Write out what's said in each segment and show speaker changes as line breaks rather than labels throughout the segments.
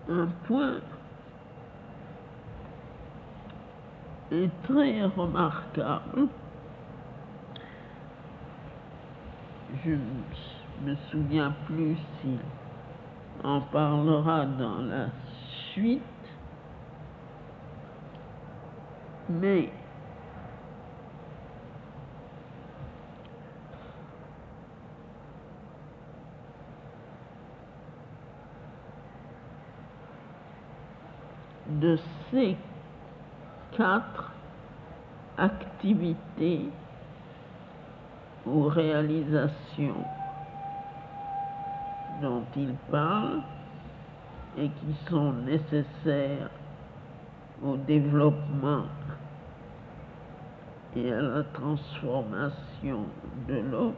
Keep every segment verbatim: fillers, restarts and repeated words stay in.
Un point est très remarquable. Je ne me souviens plus s'il en parlera dans la suite, mais de ces quatre activités ou réalisations dont il parle et qui sont nécessaires au développement et à la transformation de l'homme,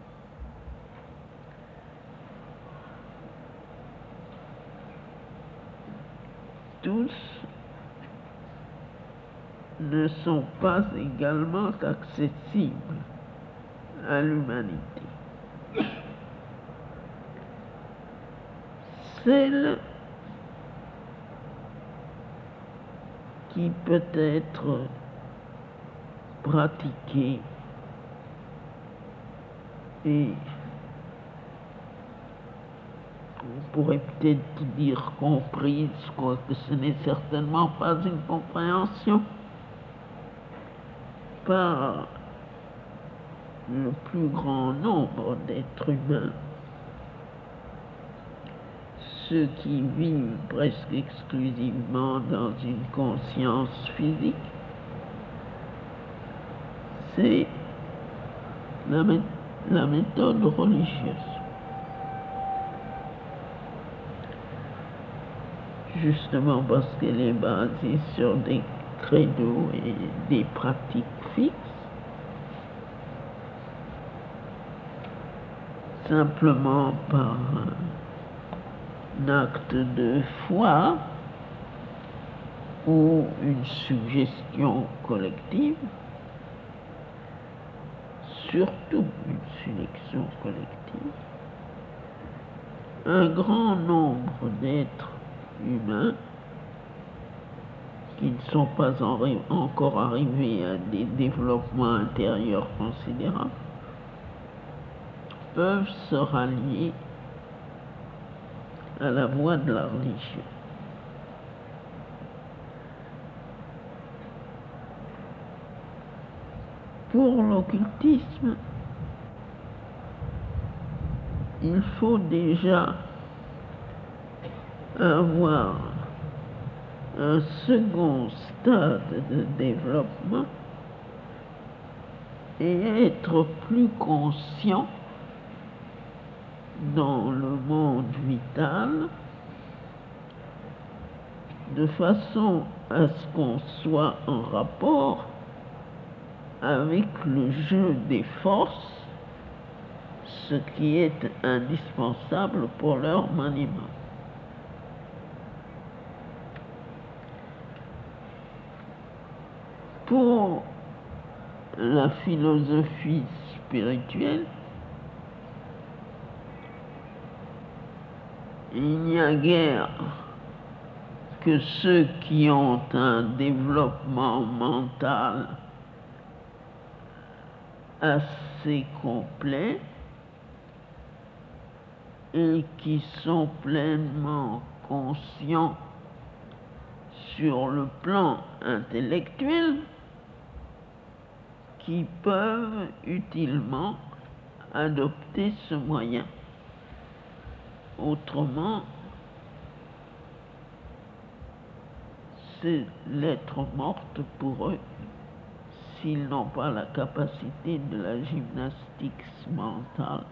tous ne sont pas également accessibles à l'humanité. Celle qui peut être pratiquée et on pourrait peut-être dire comprise, quoique ce n'est certainement pas une compréhension, par le plus grand nombre d'êtres humains, ceux qui vivent presque exclusivement dans une conscience physique, c'est la, mé la méthode religieuse. Justement parce qu'elle est basée sur des credos et des pratiques fixes, simplement par un acte de foi ou une suggestion collective, surtout une sélection collective, un grand nombre d'êtres humains qui ne sont pas encore arrivés à des développements intérieurs considérables peuvent se rallier à la voie de la religion. Pour l'occultisme, il faut déjà avoir un second stade de développement et être plus conscient dans le monde vital, de façon à ce qu'on soit en rapport avec le jeu des forces, ce qui est indispensable pour leur maniement. Pour la philosophie spirituelle, il n'y a guère que ceux qui ont un développement mental assez complet et qui sont pleinement conscients sur le plan intellectuel, qui peuvent utilement adopter ce moyen. Autrement, c'est lettre morte pour eux s'ils n'ont pas la capacité de la gymnastique mentale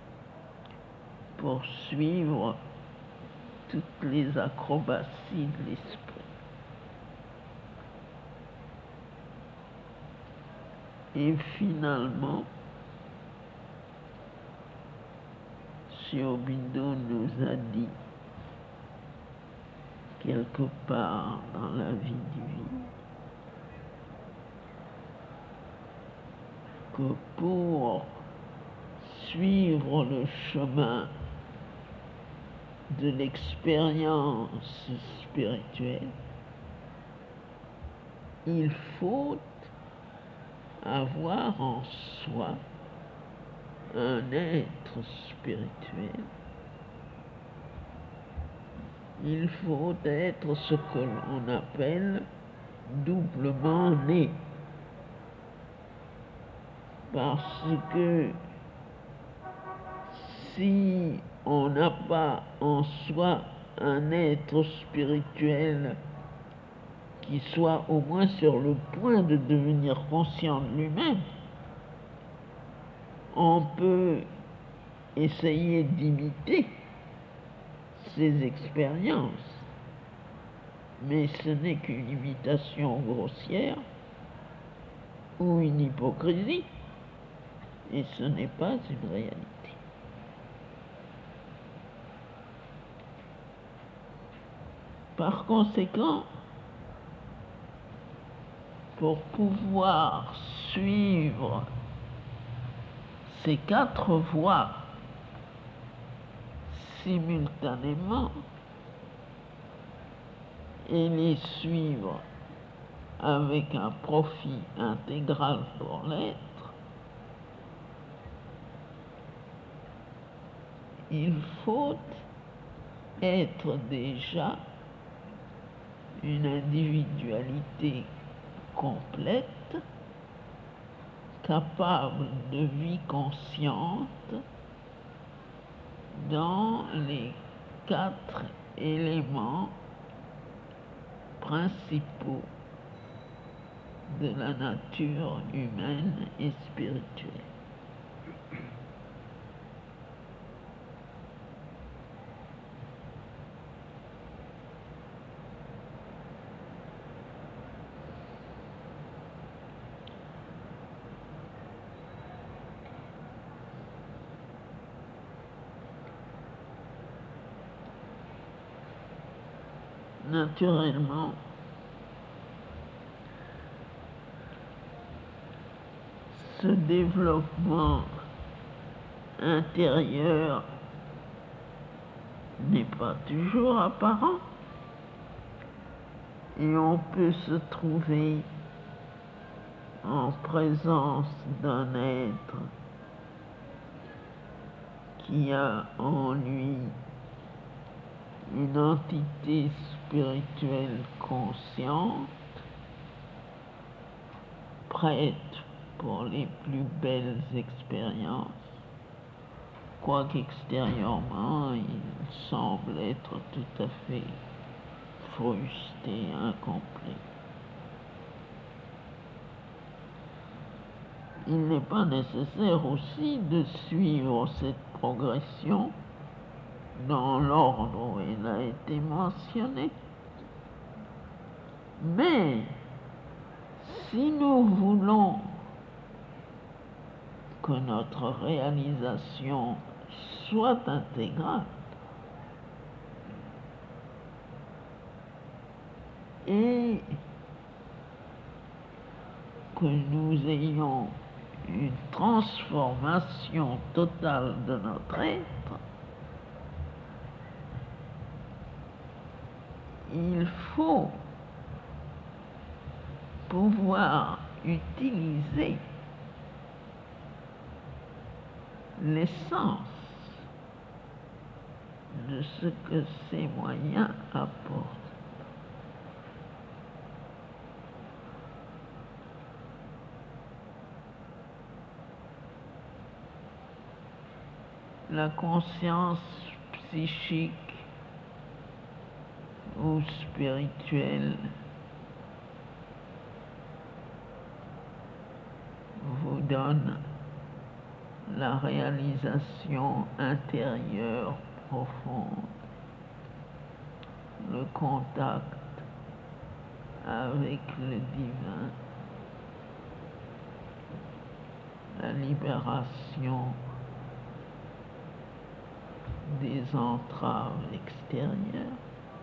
pour suivre toutes les acrobaties de l'esprit. Et finalement, Sri Aurobindo nous a dit quelque part dans la vie divine que pour suivre le chemin de l'expérience spirituelle, il faut avoir en soi un être spirituel. Il faut être ce que l'on appelle doublement né. Parce que si on n'a pas en soi un être spirituel qui soit au moins sur le point de devenir conscient de lui-même, on peut essayer d'imiter ces expériences, mais ce n'est qu'une imitation grossière ou une hypocrisie, et ce n'est pas une réalité. Par conséquent, pour pouvoir suivre ces quatre voies simultanément et les suivre avec un profit intégral pour l'être, il faut être déjà une individualité complète, capable de vie consciente dans les quatre éléments principaux de la nature humaine et spirituelle. Naturellement, ce développement intérieur n'est pas toujours apparent et on peut se trouver en présence d'un être qui a en lui une entité spirituelle consciente, prête pour les plus belles expériences, quoique extérieurement il semble être tout à fait frustré, incomplet. Il n'est pas nécessaire aussi de suivre cette progression dans l'ordre où elle a été mentionnée. Mais si nous voulons que notre réalisation soit intégrale et que nous ayons une transformation totale de notre être, il faut pouvoir utiliser l'essence de ce que ces moyens apportent. La conscience psychique ou spirituelle vous donne la réalisation intérieure profonde, le contact avec le divin, la libération des entraves extérieures.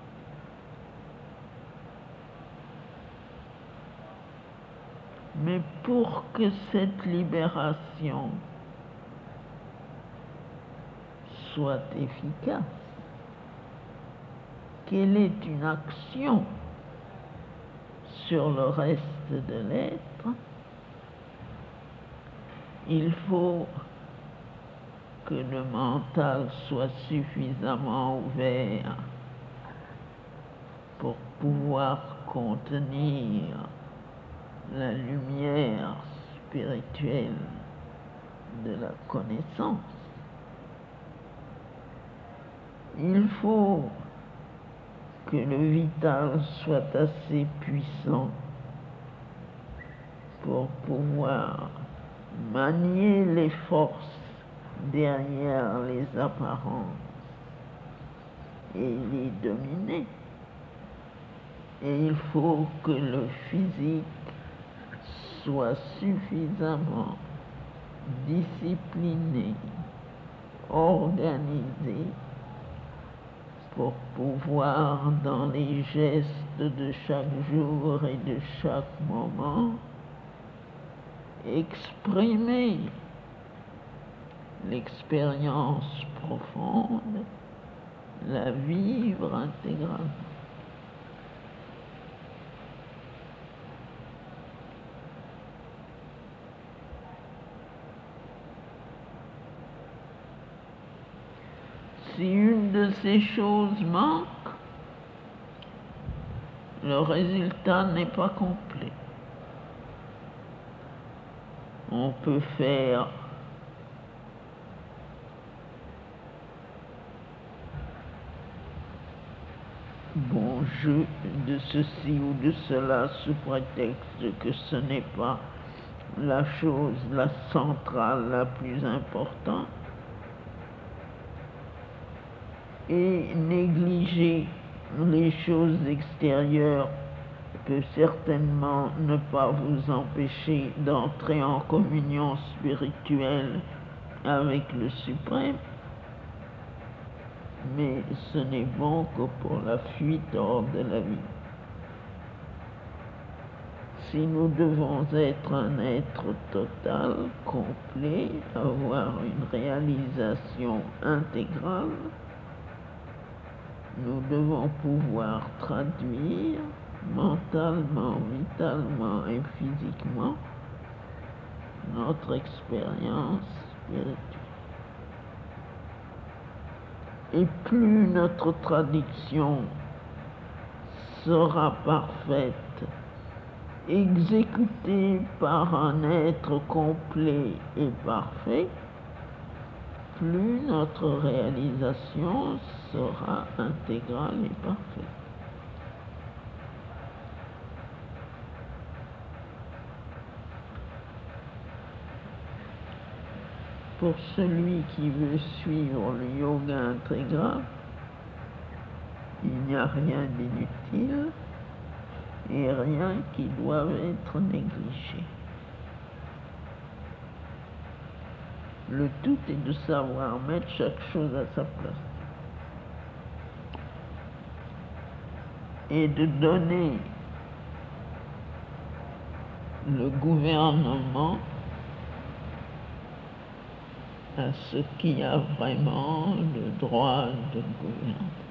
Mais pour que cette libération soit efficace, qu'elle est une action sur le reste de l'être, il faut que le mental soit suffisamment ouvert pour pouvoir contenir la lumière spirituelle de la connaissance. Il faut que le vital soit assez puissant pour pouvoir manier les forces derrière les apparences et les dominer. Et il faut que le physique soit suffisamment discipliné, organisé, pour pouvoir, dans les gestes de chaque jour et de chaque moment, exprimer l'expérience profonde, la vivre intégralement. Si une de ces choses manque, le résultat n'est pas complet. On peut faire bon jeu de ceci ou de cela sous prétexte que ce n'est pas la chose, la centrale, la plus importante, et négliger les choses extérieures peut certainement ne pas vous empêcher d'entrer en communion spirituelle avec le Suprême, mais ce n'est bon que pour la fuite hors de la vie. Si nous devons être un être total, complet, avoir une réalisation intégrale, nous devons pouvoir traduire mentalement, vitalement et physiquement notre expérience spirituelle. Et plus notre traduction sera parfaite, exécutée par un être complet et parfait, plus notre réalisation sera intégrale et parfaite. Pour celui qui veut suivre le yoga intégral, il n'y a rien d'inutile et rien qui doive être négligé. Le tout est de savoir mettre chaque chose à sa place et de donner le gouvernement à ce qui a vraiment le droit de gouverner.